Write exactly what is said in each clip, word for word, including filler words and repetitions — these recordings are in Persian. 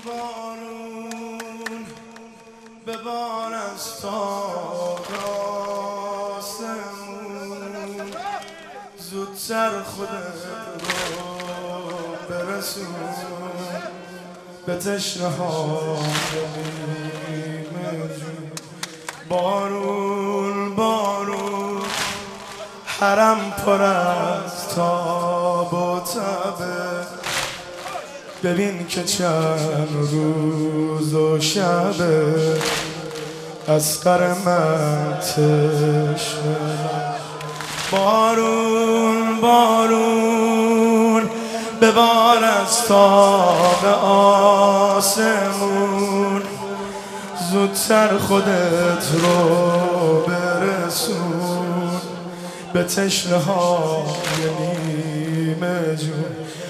بارون ببار از تاق آسمون، زودتر خودت رو برسون به تشنه های نیمه جون. بارون بارون حرم پر از تاب و تبه، ببین که چند روز و شبه از قرمتش. بارون بارون ببار از تاق آسمون، زودتر خودت رو برسون به تشنه های نیمه جون.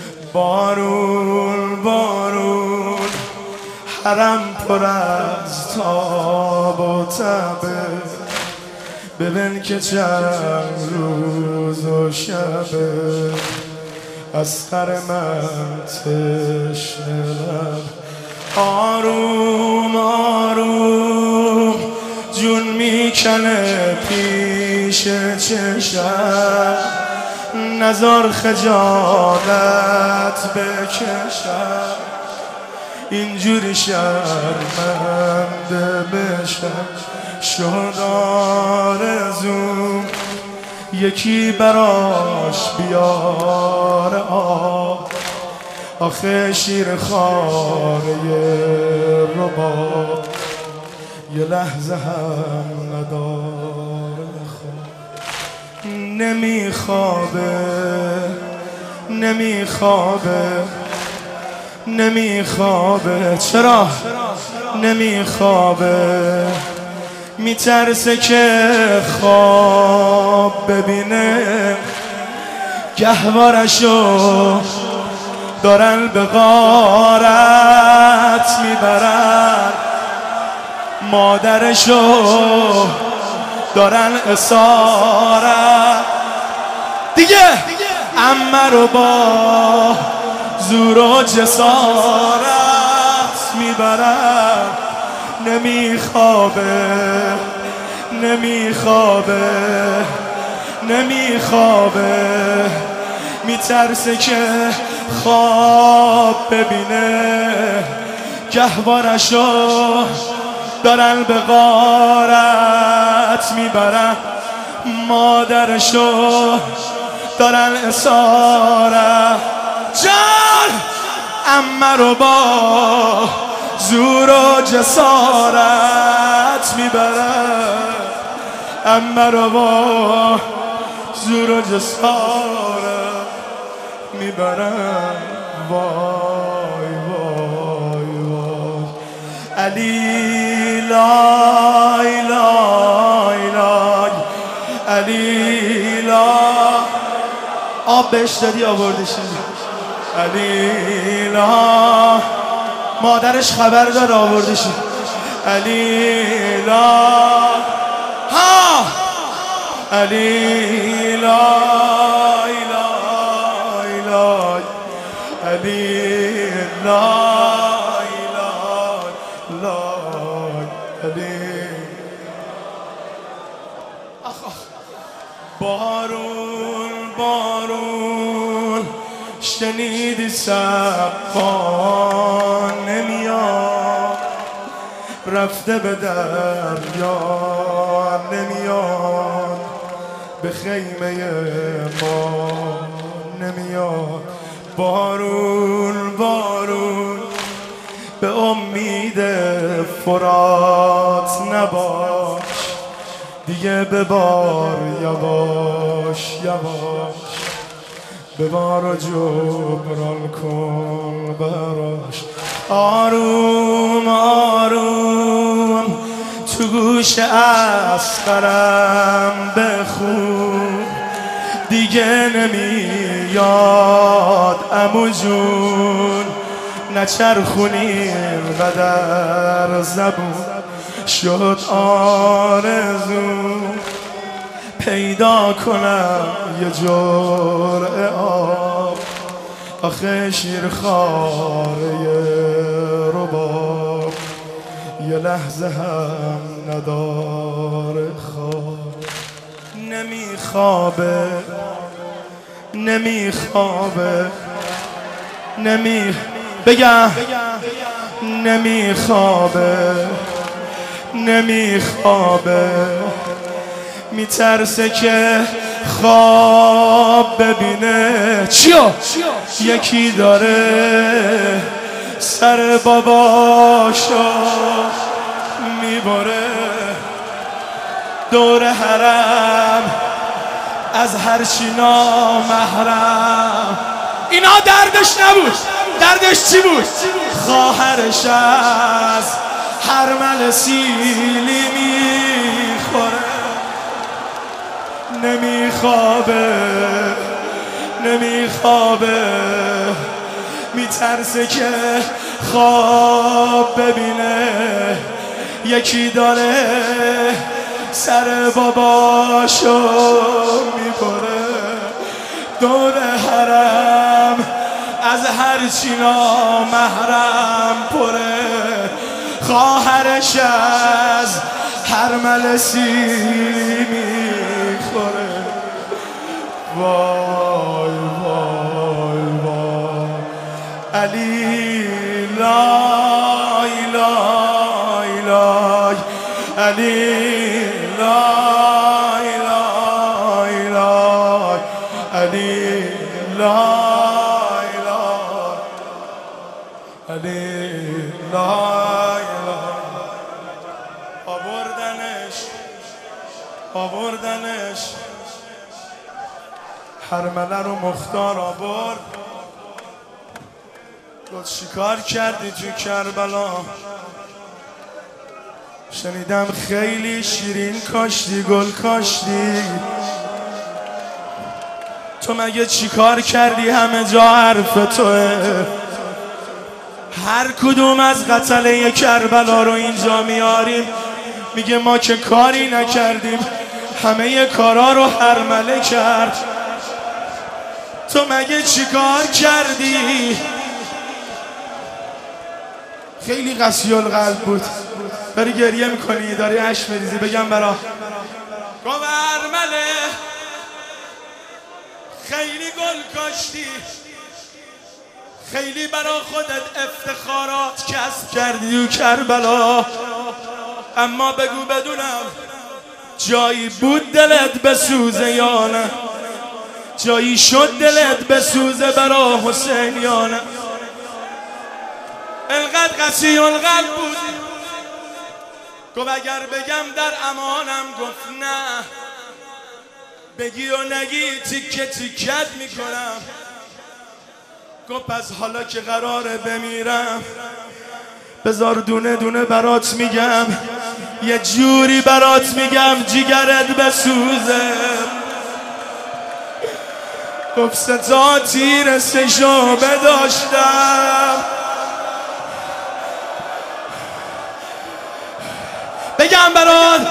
بارون بارون حرم پر از تاب و تبه، ببین که چند روز و شبه از قرمتش نلب. آروم آروم جون میکنه پیش چشم، نزار خجالت بکشم، اینجوری شرمنده بشم. شد آرزوم یکی براش بیاره آب، آخه شیر خاره رباب یه لحظه هم نداره خواب. نمیخوابه نمیخوابه نمیخوابه چرا نمیخوابه؟ میترسه که خواب ببینه، گهوارشو دارن به غارت میبرن، مادرشو دارن اسارت دیگه. عمه رو با زور و جسارت میبرن. نمیخوابه نمیخوابه نمیخوابه میترسه که خواب ببینه، گهوارشو دارن به غارت میبرن، مادرشو دارن اسارت. جان عمه رو با زور و جسارت میبرن، عمه رو با زور و جسارت میبرن. وای وای وای علی لای لای لای علی لای. آب بهش دادی آوردش علی لای، مادرش خبر داره آوردش علی لای. ها علی لای لای لای علی لای لای لای علی. آخ آخ. بارون بارون شنیدی سبا نمیاد، رفته به دریا نمیاد، به خیمه ما نمیاد. بارون بارون به امید فرات نباش، دیگه ببار یواش یواش، ببار و جبران کن براش. آروم آروم تو گوش اصغرم بخون، دیگه نمیاد عمو جون، نچرخونیم قدر زبون. شد آرزوم پیدا کنم یه جرعه آب، آخه شیرخواره رباب یه لحظه هم نداره خواب، نمیخوابه نمیخوابه نمی بگم نمیخوابه نمیخوابه میترسه که خواب ببینه. چیو؟ یکی داره سر باباشو میبره دور حرم از هرچی نامحرم. اینا دردش نبود، دردش چی بود؟ خواهرش از هرمل سیلی میخوره، نمیخوابه نمیخوابه میترسه که خواب ببینه. یکی داره سر باباشو میبره دور حرم از هرچی نامحرم پره. خواهرش از هرمل سیلی میخوره. وای وای وای علی لای لای لای علی لای لای لای علی لای لای علی لای لای. آوردنش آوردنش هرمله رو مختار آورد. گفت چیکار کردی تو کربلا؟ شنیدم خیلی شیرین کاشتی، گل کاشتی. تو مگه چیکار کردی؟ همه جا حرف توه. هر کدوم از قتله کربلا رو اینجا میاریم میگه ما که کاری نکردیم، همه کارا رو هرمله کرد. تو مگه چیکار کردی؟ خیلی قسی القلب بود. داری گریه میکنی، داری اشک میریزی. بگم برا گو هرمله خیلی گل کاشتی، خیلی برا خودت افتخارات کسب کردی و کربلا. اما بگو بدونم جایی بود دلت بسوزه یا نه؟ جایی شد دلت بسوزه برا حسین یا نه؟ انقدر قسی القلب بود. گفت اگر بگم در امانم، گفت نه بگی و نگی تیکه تیکت میکنم. گفت پس حالا که قراره بمیرم بذار دونه دونه برات میگم، یه جوری برات میگم جیگرت بسوزه. گفت سه تا تیر سه شعبه داشتم. بگم برات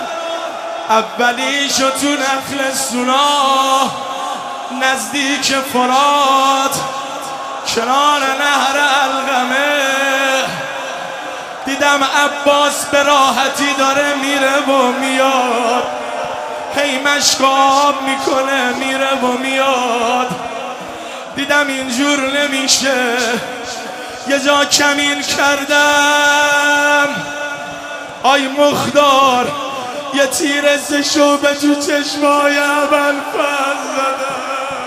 اولیشو تو نخل سونا نزدیک فرات کنار نهر القمه دیدم عباس به راحتی داره میره و میاد، هی مشکاب میکنه میره و میاد. دیدم اینجور نمیشه، یه جا کمین کردم. آی مختار یه تیر سه شعبه تو چشمای ابوالفضل زدم.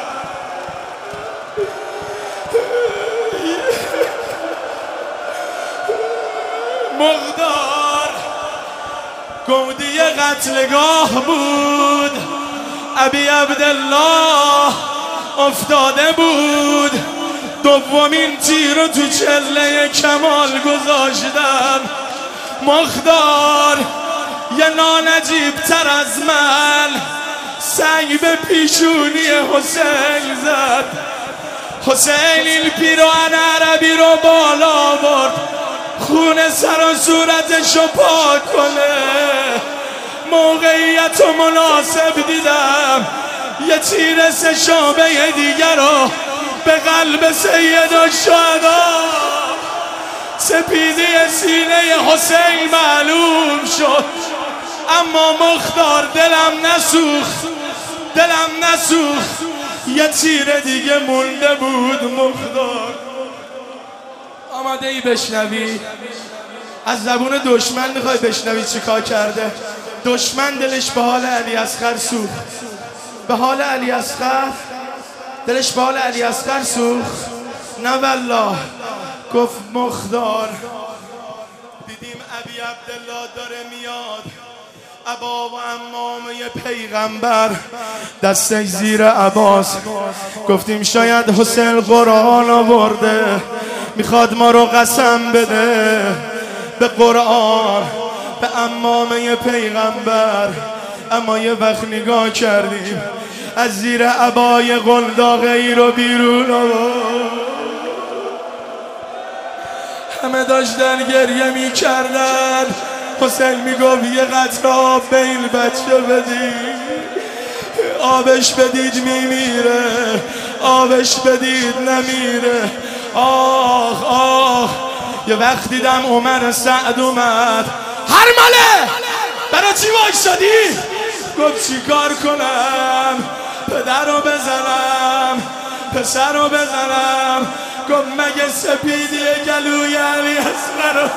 مقدار گودی قتلگاه بود، ابی عبدالله افتاده بود. دومین تیر رو تو چله کمال گذاشتم. مقدار یه نانجیب تر از من سنگ به پیشونی حسین زد. حسین این پیراهن عربی رو بالا برد، خون سر و صورتشو پاک کنه. موقعیت و مناسب دیدم یه تیر سه شعبه دیگر رو به قلب سید الشهدا سپیدی سینه حسین معلوم شد، اما مختار دلم نسوخت، دلم نسوخت، یه تیر دیگه مونده بود. مختار آماده ای بشنوی؟ از زبون دشمن میخوای بشنوی چی کار کرده؟ دشمن دلش به حال علی اصغر سوخت، به حال علی اصغر، دلش به حال علی اصغر سوخت. نه والله. گفت مختار دیدیم ابی عبدالله داره میاد، ابا و عمامه پیغمبر دستش زیر عباس. گفتیم شاید حسین قرآن آورده، میخواد ما رو قسم بده به قرآن، به عمامه پیغمبر. اما یه وقت نگاه کردیم از زیر عبای قلداقه ای رو بیرون آورد. همه داشتن گریه میکردن. حسین میگفت یه قطره آب به این بچه بدید، آبش بدید میمیره، آبش بدید نمیره. آخ آخ. یه وقت دیدم عمر سعد اومد. هرمله برای چی وایسادی؟ گفت چی کار کنم؟ پدر رو بزنم، پسر رو بزنم. گفت مگه سپیدی گلوی علی اصغر رو.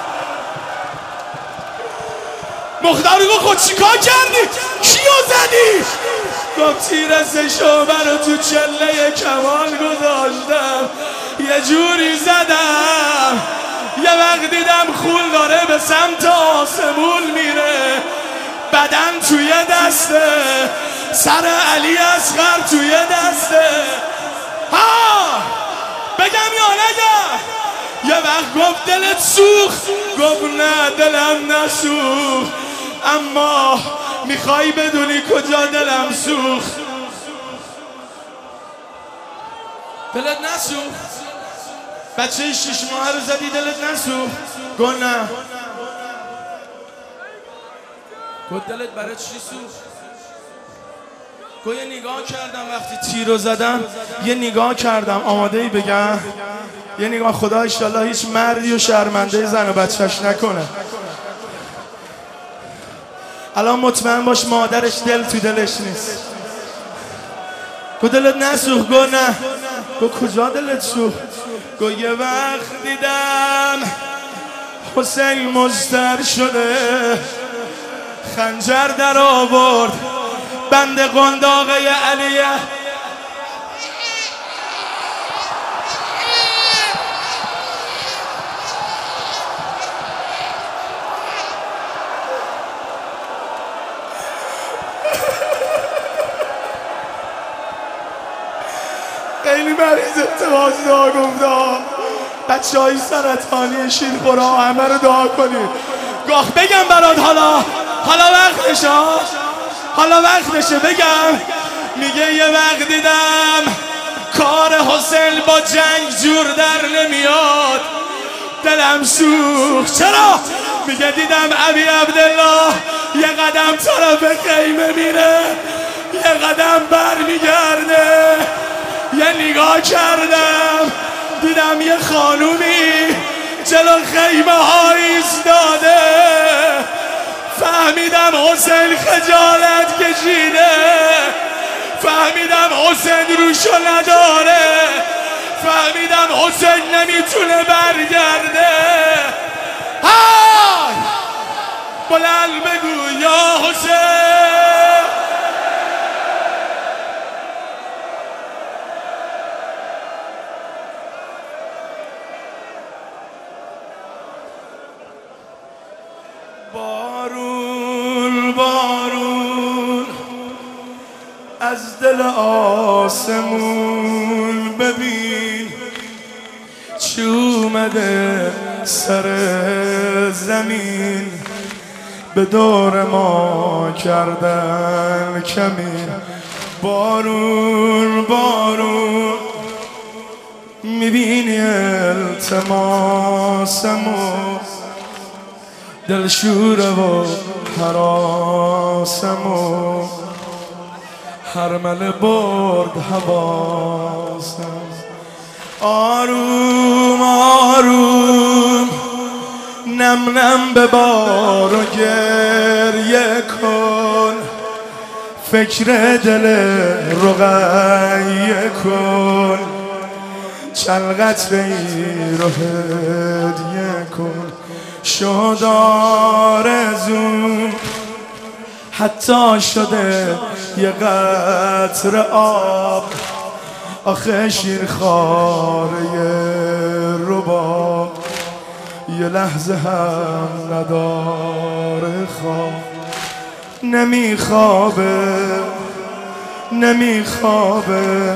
مختار گفت خود چی کار کردی؟ کیو زدی؟ گفت تیر سه شعبه رو تو چله کمان گذاشتم، یه جوری زدم یه وقت دیدم خون داره به سمت آسمون میره، بدن توی دسته، سر علی اصغر توی دسته. ها بگم یا نگم؟ یه وقت گفت دلت سوخت؟ گفت نه دلم نسوخت، اما میخوای بدونی کجا دلم سوخت؟ دلت نسوخت؟ بچه شش ماه رو زدی دلت نسوخت؟ گفت نه. گفت دلت برای چی سوخت؟ گفت یه نگاه کردم وقتی تیر رو زدم، یه نگاه کردم. آماده ای بگم؟ یه نگاه. خدا انشالله هیچ مردی و شرمنده زن و بچهش نکنه. الان مطمئن باش مادرش دل تو دلش نیست. گفت دلت نسوخت؟ گفت نه. گفت کجا دلت سوخت؟ گفت یه وقت دیدم حسین مضطر شده، خنجر در آورد بند قنداقه علیه. خیلی مریض اتخاذ دعا گفتم. بچه های سرطانی شیرخورا همه رو دعا کنید. گاه بگم برات حالا حالا وقتشه، حالا وقتشه بگم. میگه یه وقت دیدم کار حسین با جنگ جور در نمیاد، دلم سوخت. چرا؟ میگه دیدم ابی عبدالله یه قدم طرف خیمه میره، یه قدم بر میگرده. یه نگاه کردم دیدم یه خانومی جلو خیمه ها ایستاده. فهمیدم حسین خجالت کشیده، فهمیدم حسین روشو نداره، فهمیدم حسین نمیتونه برگرده. های بلند بگو یا حسین. بارون بارون از دل آسمون ببین چی اومده سر زمین، به دور ما کردن کمین. بارون بارون میبینی التماسمو، دلشوره و حراسمو، هرمله برد حواسم. آروم آروم نم نم ببار و گریه کن، فکر دل رقیه کن، چند قطره ای رو هدیه کن. شد آرزوم حتی شده یه قطره آب، آخه شیرخواره رباب یه لحظه هم نداره خواب. نمیخوابه نمیخوابه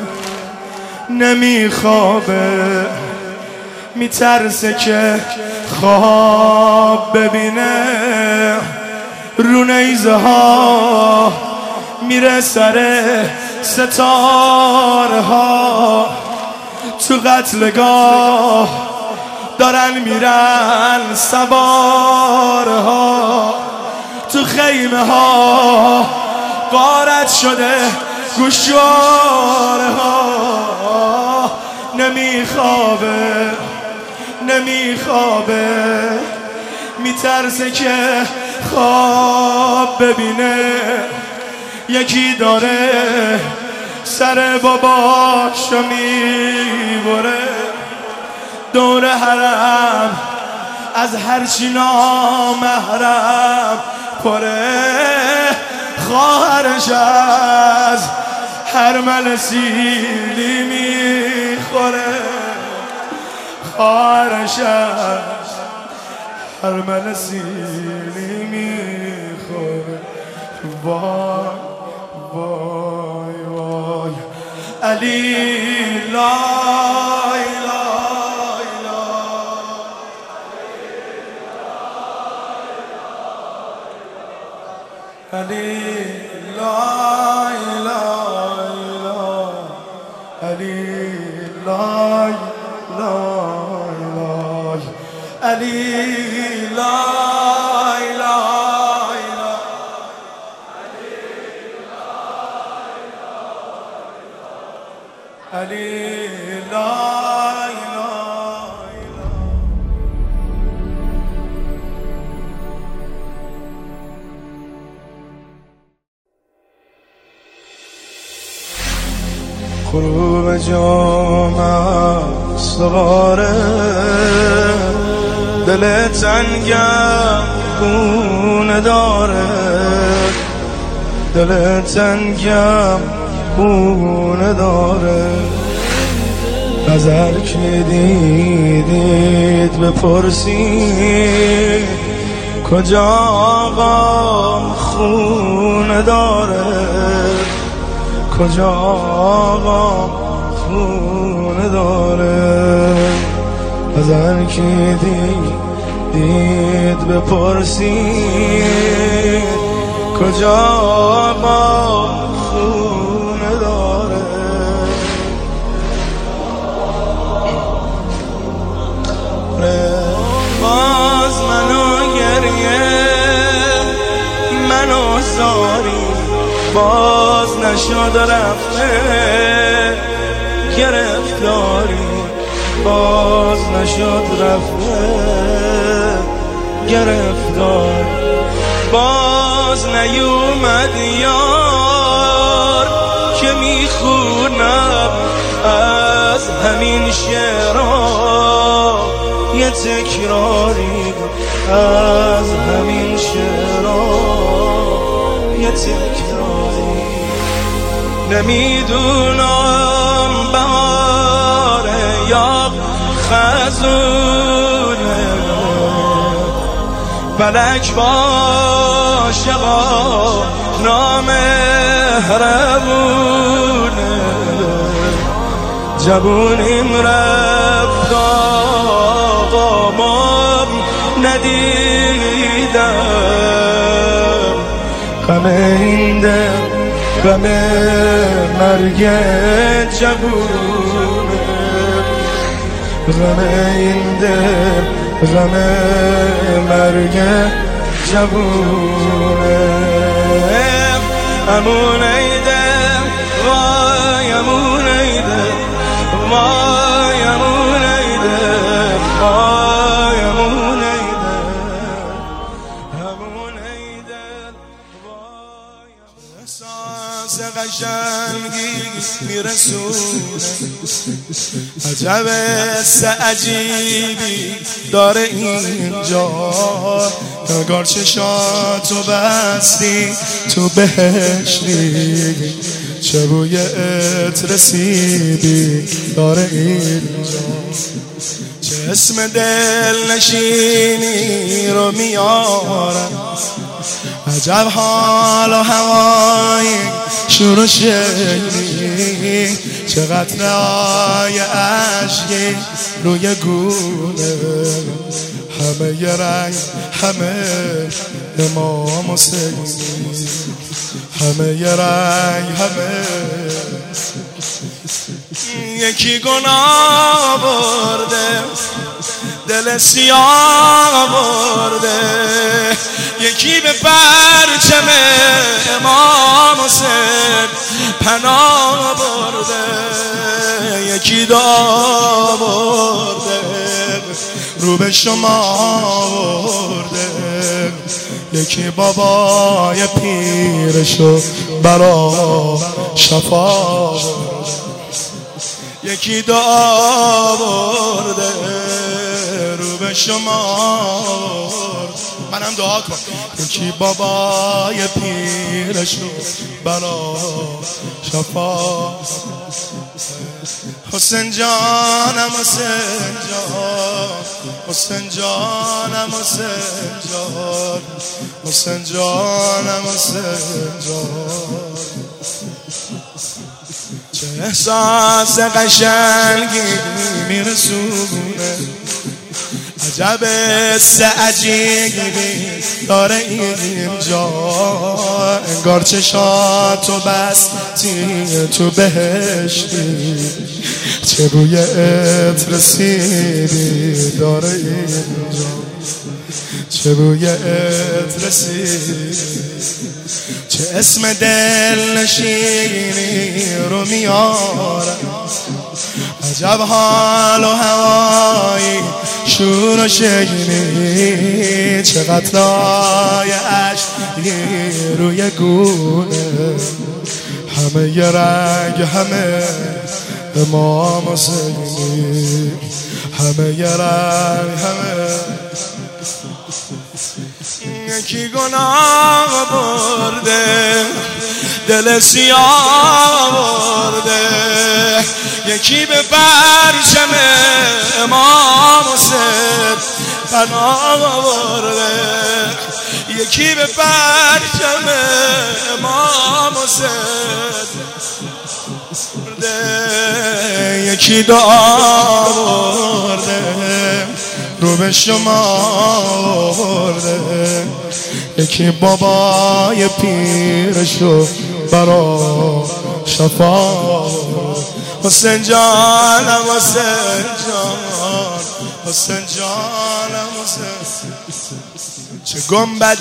نمیخوابه، میترسه که خواب ببینه، رو نیزه ها میره سر ستاره ها، تو قتلگاه دارن میرن سواره ها، تو خیمه ها غارت شده گوشواره ها. نمیخوابه نمیخوابه، میترسه که خواب ببینه، یکی داره سر باباشو میبره، دور حرم از هرچی نامحرم پره، خواهرش از هرمله سیلی میخوره، خواهرش از هرمله سیلی میخوره. وای وای وای علی لای لای لای علی لای لای لای علی لای لای لای علی لای لای علی لای لای. غروب جام سواره، دل تنگم خونه داره، دل تنگم خونه داره. نظر که دیدید بپرسید کجا آقام خونه داره، کجا آقام خونه داره. نظر که دیدید بپرسید کجا آقام خونه داره. باز منو گریه منو زاری، باز نشد رفته گرفتاری، باز نشد رفته گرفتاری. باز نیومد یار که میخونم از همین شعرها یه تکراری، از همین شعرها یه تکراری. نمیدونم بهاره یا خزونه، فلک با عاشقا نامهربونه. جوونیم رفت آقامم ندیدم، غم این دل غم مرگ جوونه، غم این دل غم مرگ جوونه. امون ایده وای امون ایده وای امون ایده امون ایده وای احساس قشنگی میرسونه عجب حس عجیبی داره اینجا انگار چشاتو بستی تو بهشتی چه بوی عطر سیبی داره اینجا چه اسم دل نشینی رو میارن عجب حال و هوایی شروع شدی چه قطره‌های اشکی روی گونه همه ی رنگ همه امام حسین همه ی رنگ همه یکی گناه برده دل سیاه برده یکی به پرچم امام حسین پناه برده یکی دعا برده رو به شما برده یکی بابای پیرشو برا شفا برده یکی دعا برده رو به شما منم دعا کن یکی بابای پیرشو برا شفا حسین جانم حسین جان حسین جانم حسین جان حسین جانم حسین جان چه احساس قشنگی میرسونه عجب حس عجیبی داره اینجا انگار چشاتو بستی تو بهشتی چه بوی عطر سیبی داره اینجا چه بوی عطر سیبی چه اسم دل نشینی رو میارن عجب حال و هوایی شور و شیرینی چه قطره‌های اشکی روی گونه همه ی رنگ همه امام حسینی همه ی رنگ همه یکی گناه برده دل سیاه برده یکی به پرچم امام حسین پناه برده یکی به پرچم امام حسین برده یکی دعا برده رو به شما برده یکی بابای پیرشو برا شفا حسین جانم حسین جان حسین جانم حسین چه گنبد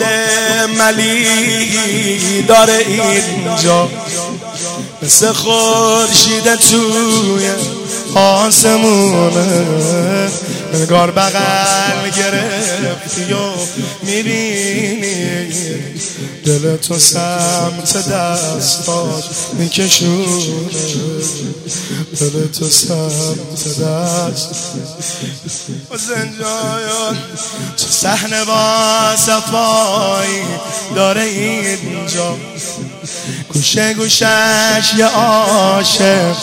ملی داره اینجا مثل خورشید توی آسمونه انگار بغل گرفتی و میبینی دل تو سمت دستاش میکشونه دل تو سمت دست حسین جان چه صحنه با صفایی داره اینجا گوشه گوشش یه عاشق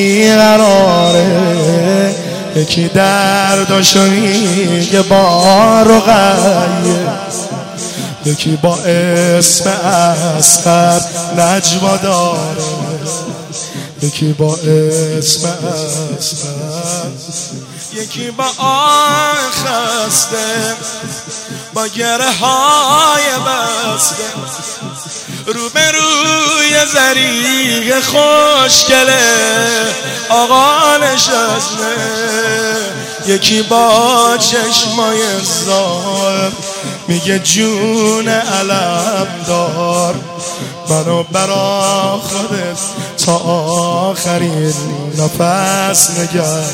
بیقراره یکی درداشو میگه با رقیه یکی با اسم اصغر نجوا داره یکی با اسم اصغر یکی با آه خسته با گره های بسته روبروی زریق خوشگله آقا نشسته یکی با چشمای زار میگه جون علم دار منو برا خودت تا آخرین نفس نگر.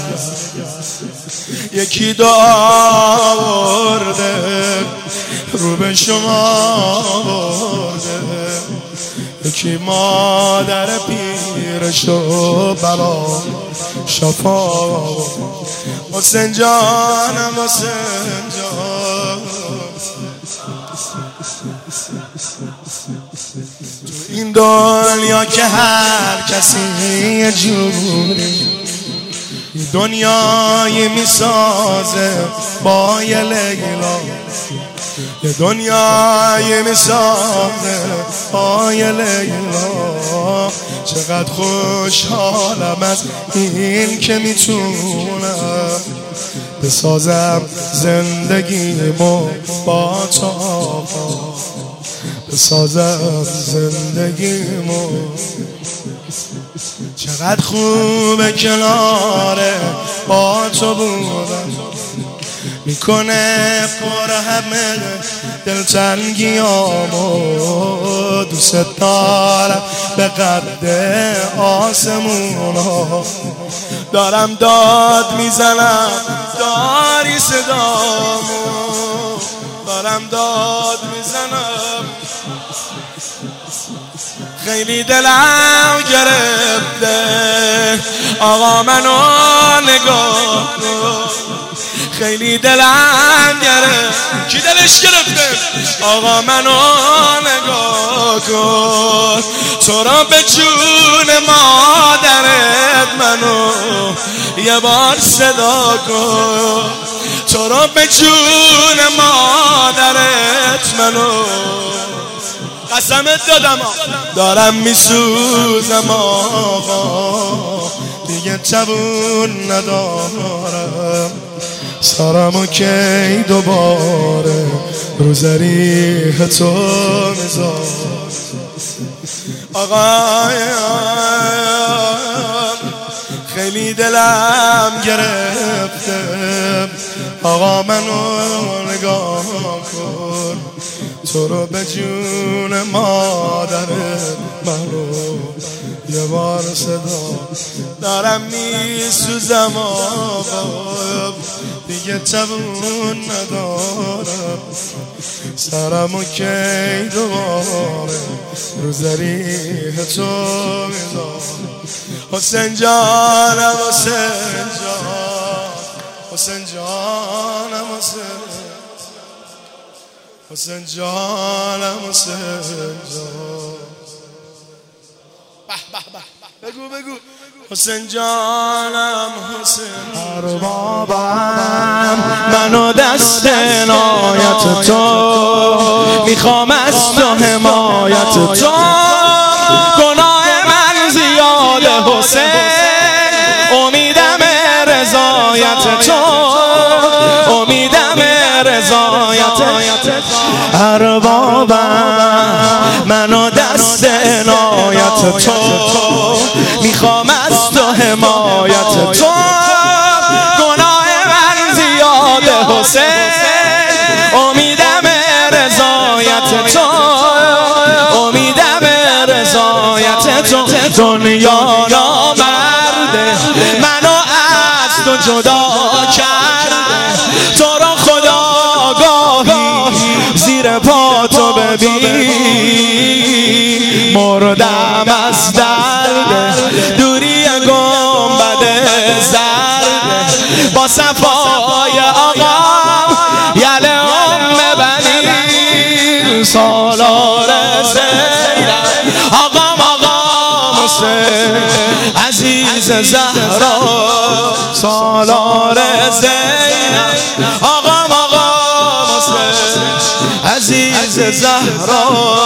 یکی دعا آورده رو به شما برده، یکی مادر پیرشو برا شفا. حسین جانم حسین جان، تو این دنیا که هر کسی یه جوری دنیایی میسازه با یه لیلا، یه دنیایی میسازه با یه لیلا. چقدر خوشحالم از این که میتونم بسازم زندگیمو با تو آقا، بسازم زندگیمو. چقدر خوبه کناره با تو بودم، میکنه پر همه دلتنگیامو. دوست دارم به قد آسمونا، دارم داد میزنم داری صدامو، دارم داد میزنم. خیلی دلم گرفته آقا منو نگاه کن، خیلی دلم گرفت. کی دلش گرفته؟ آقا منو نگاه کن، تو را به جون مادرت منو یه بار صدا کن، تو را به جون مادرت منو. قسمت دادم دارم میسوزم آقا، دیگه توان ندارم سرمو کی دوباره رو ذریح تو میذارم. آقا خیلی دلم گرفته آقا منو نگاه کن، تو رو به جون مادرت منو یه بار صدا. دارم میسوزم آقا، دیگه توان ندارم سرمو کی دوباره رو ذریح تو میذارم. حسین جانم حسین جان، حسین جانم حسین، حسین جانم حسین جان. بگو بگو حسین جانم حسین. اربابم منو دست عنایت تو، میخوام از تو حمایت تو. گناه من زیاده حسین، امیدم رضایت تو، امیدم رضایت. اربابم منو دست عنایت تو، میخوام از تو حمایت تو. گناه من زیاده حسین، امیدم رضایت تو، امیدم رضایت تو. دنیا نامرده منو از تو جدا کرده، تو را خدا گاهی زیر پا تو ببین. مردم از درد دوری گنبد زرد، با صفای آقا یل ام بنی سالار زینب. آقام آقام حسین عزیز زهرا سالار زینب. آقام آقام حسین عزیز زهرا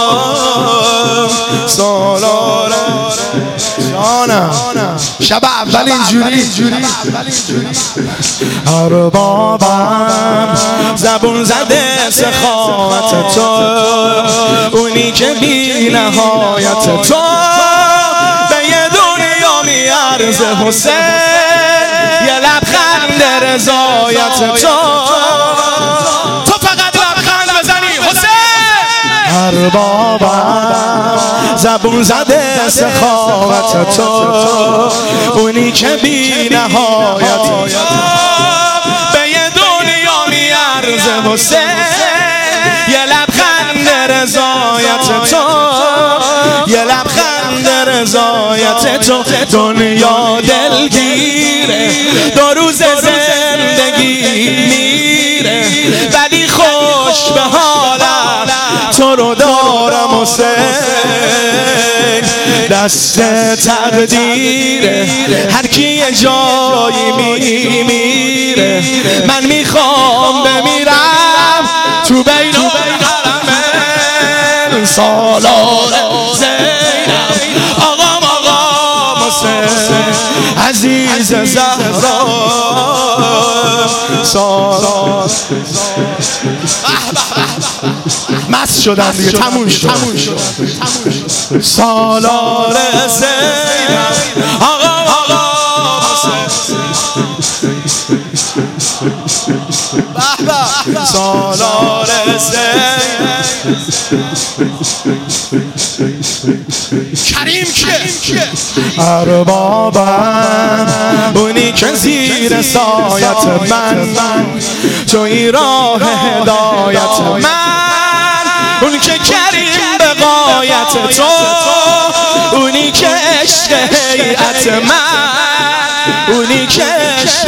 سالار جانم. شب اول اینجوری اربابم زبون زده سخاوت تو، اونی که بی نهایت تو به یه دنیا میارزه حسین. یه لبخند رضایت تو، تو فقط لبخند بزنی حسین. اربابم زبون زده سخاوت تو، اونی که بی نهایت به یه دنیا میارزه حسین، یه لبخند رضایت تو، یه لبخند رضایت تو. دنیا دلگیره، دو روز زندگی میره، ولی خوش به حالم تو رو دارم حسین. دست تقدیره، هر کی یه جایی میمیره، من میخوام بمیرم تو بین حرمین. سالار زینب آقام آقام حسین عزیز زهرا، سالار مست شدن دیگه، تموم شد. سالار زینب آقام آقام حسین، سالار زینب. کریم کیه؟ اربابم اونی که زیر سایت من، توی راه هدایت من، اون که کریم به غایت تو، اونی که عشق هیئت من، اونی که عشق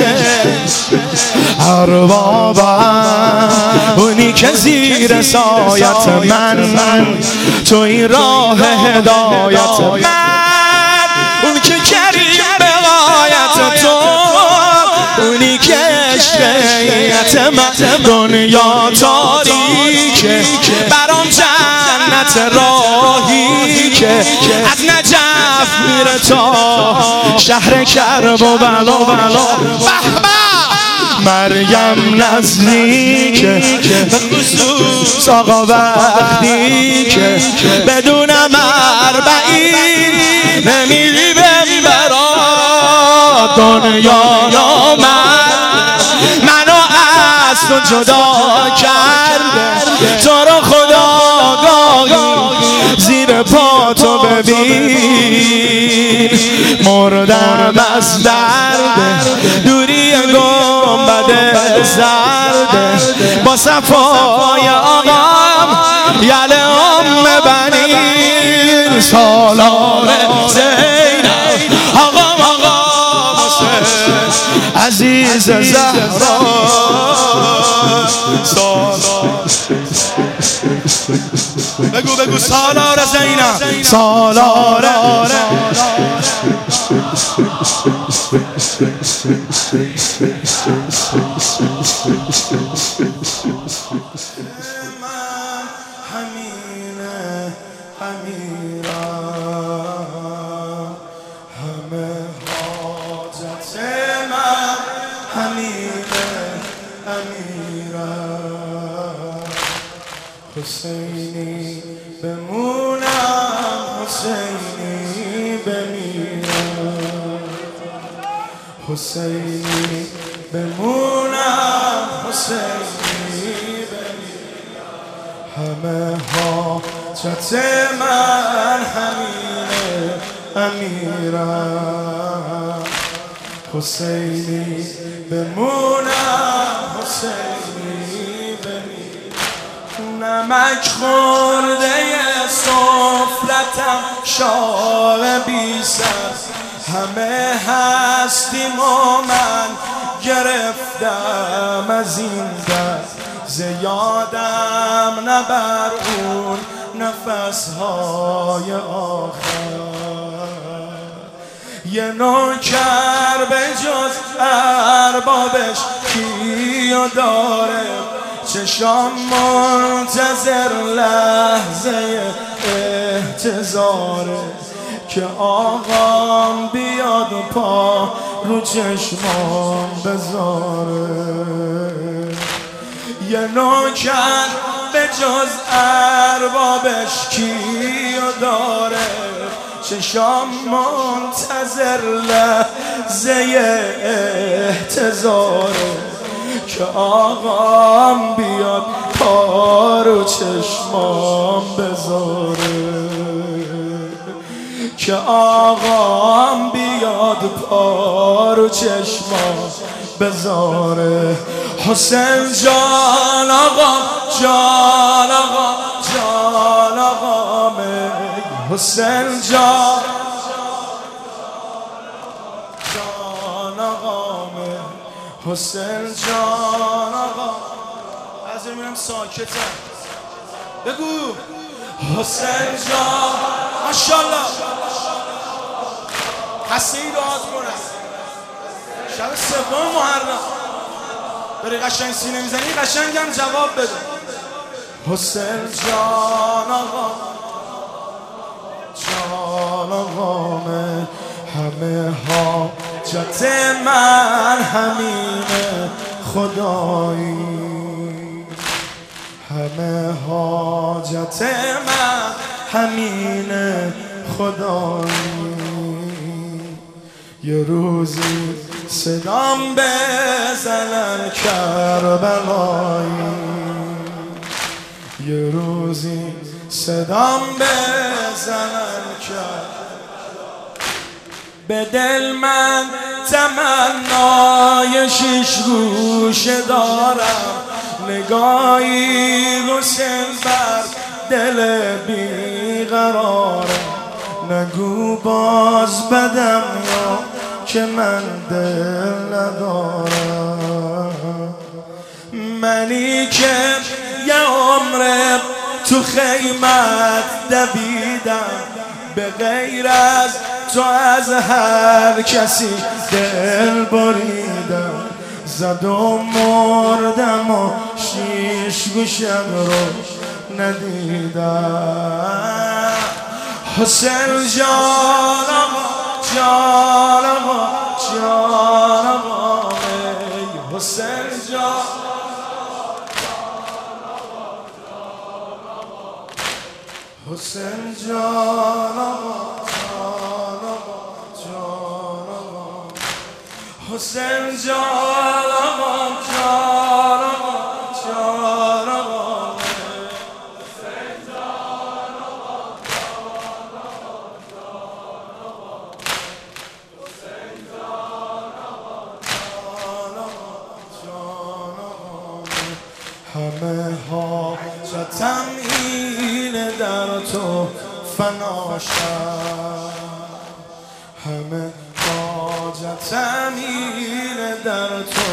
اربابم اونی که زیر سایت من، توی راه هدایت من، اون که کریم به غایت تو، اونی که عشق هیئت من. دنیا تاریکه برام جنت راهی که از نجف میره تا شهر کرب و بلا بلا. مریم نزدیکه به خصوص آقا وقتی که بدون اربعین نمیری ببرا دنیا یا من، منو از تو جدا کرده، تو رو خداگاهی زیر پا تو ببین. مردم از درد دوری گنبد زرد، با صفای آقام یل ام بنین. سالار زینب آقام آقام حسین عزیز زهرا، سالار بگو بگو سالار زینب، سالار من همینه همیرم، همه حاجت من همینه همیرم. حسینی بمونم، حسینی بمیرم، حسینی بمونم، حسینی بمیرم. همه حاجت من همینه امیرم، حسینی بمونم، حسینی بمیرم. نمک خورده سفرتم شاه بی سر، همه هستیم و من گرفتم از این دست، زیادم نبر اون نفسهای آخر. یه نوکر به جز اربابش کیو داره، چشام منتظر لحظه احتضاره که آقام بیاد و پا رو چشمام بذاره. یه نوکر به جز اربابش کیو داره، چشام منتظر لحظه احتضاره که آقام بیاد پارو چشمام بذاره، که آقام بیاد پارو چشمام بذاره. حسین جان آقا، جان آقا، جان آقا، حسین جان جان آقا، حسین جان آقا. از میرم ساکتم، بگو حسین جان. ماشاءالله هستی دعات کنم شب سوم محرم داری قشنگ سینه میزنی، قشنگم جواب بده. حسین جان آقا، جان آقا، همه حاجت من همینه خدایی، همه حاجت من همینه خدایی. یه روزی صدام بزنن کربلایی، یه روزی صدام بزنن کربلایی. به دل من تمنای شش گوشه دارم، نگاهی حسین بر دل بیقرارم. نگو باز بدم یا که من دل ندارم، منی که یه عمر تو خیمت دویدم، به غیر از تو از هر کسی دل بریدم. زد و مردم و شیش گوشم رو ندیدم. حسین جان آقا، جان آقا، جان آقا، حسین جان حسین جان آقا، جان آقا، جان آقا، حسین جان آقا، جان آقا، جان آقا، همه حاجتم اینه در تو فناشم، همه حاجتم اینه در تو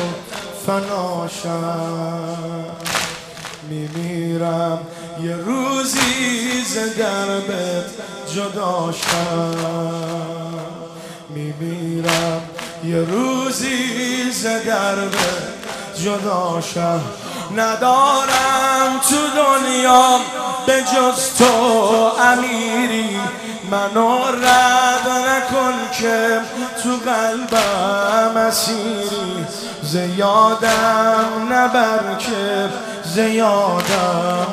فناشم. میمیرم یه روزی ز دربت جداشم، میمیرم یه روزی ز دربت جداشم. ندارم تو دنیا به جز تو امیری، منو رد نکن که تو قلبم اسیری. زیادم نبر که زیادم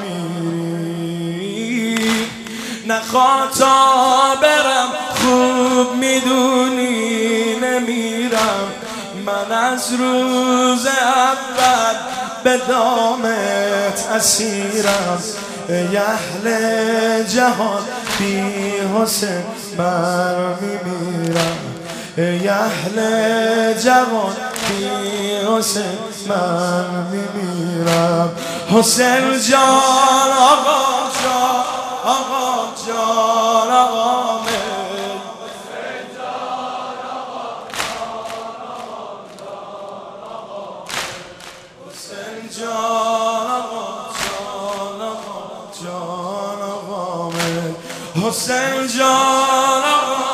نمیری، نخواه تا برم خوب میدونی نمیرم. من از روز اول به دامت اسیرم، ای اهل جهان بی حسین من میمیرم، ای اهل جهان بی حسین من میمیرم. حسین جان آقا، جان آقا، جان آقا، جان آقا، جان آقا، جان آقا، حسین جان آقا.